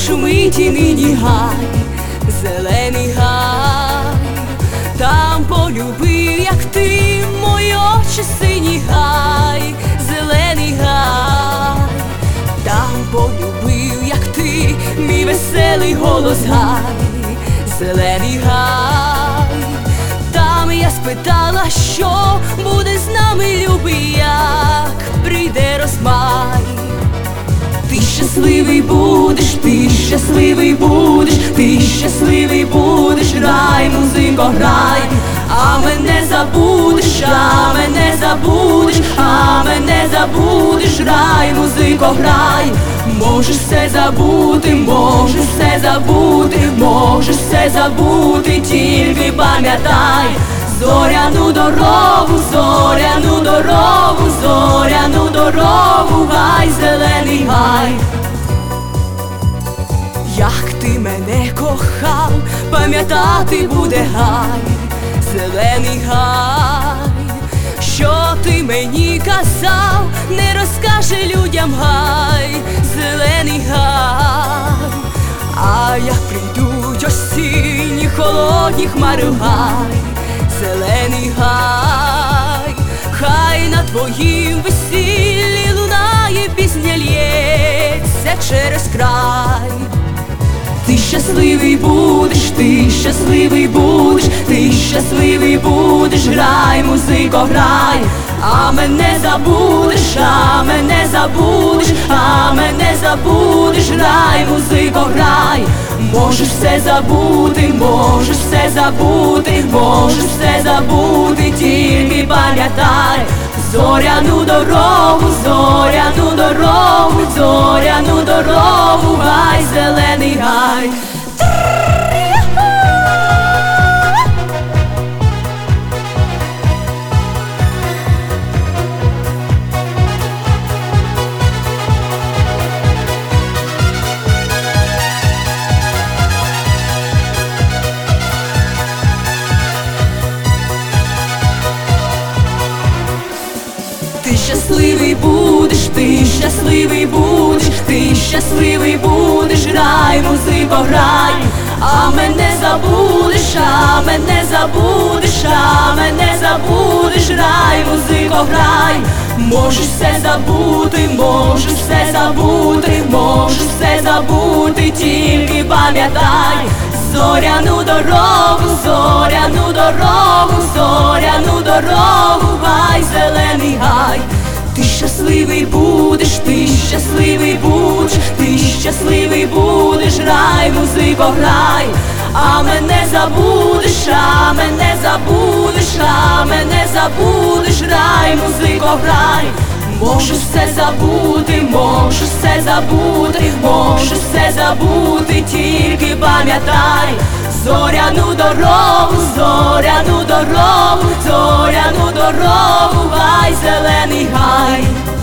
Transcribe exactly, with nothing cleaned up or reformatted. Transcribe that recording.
шумить і нині гай, зелений гай. Там полюбив, як ти, мої очі синій гай, зелений гай. Там полюбив, як ти, мій веселий голос гай, зелений гай. Там я спитала, що буде з нами, любий, як прийде розмай. Ти щасливий будеш, ти щасливий будеш, ти щасливий будеш, рай, музико, грай. А мене забудеш, а мене забудеш, а мене забудеш, рай, музико, грай. Можеш все забути, можеш все забути, можеш все забути, тільки пам'ятай зоряну дорогу, зоряну дорогу, зоряну дорогу, гай, зелений гай. Як ти мене кохав, пам'ятати буде гай, зелений гай. Що ти мені казав, не розкаже людям гай, зелений гай. А як прийдуть осінні холодні хмари гай, зелений гай. Хай на твоїм весіллі лунає пісня, лється через край. Ти щасливий будеш, ти щасливий будеш, ти щасливий будеш, грай, музико, грай. А мене забудеш, а мене забудеш, а мене забудеш, грай, музико, грай. Можеш все забути, можеш все забути, можеш все забути, тільки пам'ятай зоряну дорогу, зоряну дорогу, зоряну дорогу, гай, зелений гай. Ти щасливий будеш, ти щасливий будеш, ти щасливий будеш, рай, музико, грай. А мене забудеш, а мене забудеш, а мене забудеш, рай, музико, грай. Можеш все забути, можеш все забути, можеш все забути, тільки пам'ятай зоряну дорогу, зоряну дорогу, зоряну дорогу, гай, зелений гай. Ти щасливий будеш, ти щасливий будеш, ти щасливий будеш, рай, музико, грай. А мене забудеш, а мене забудеш, а мене забудеш, рай, музико, грай. Можеш все забути, можеш все забути, можеш все забути, тільки пам'ятай зоряну дорогу, зоряну дорогу, зоряну дорогу, гай, зелений гай.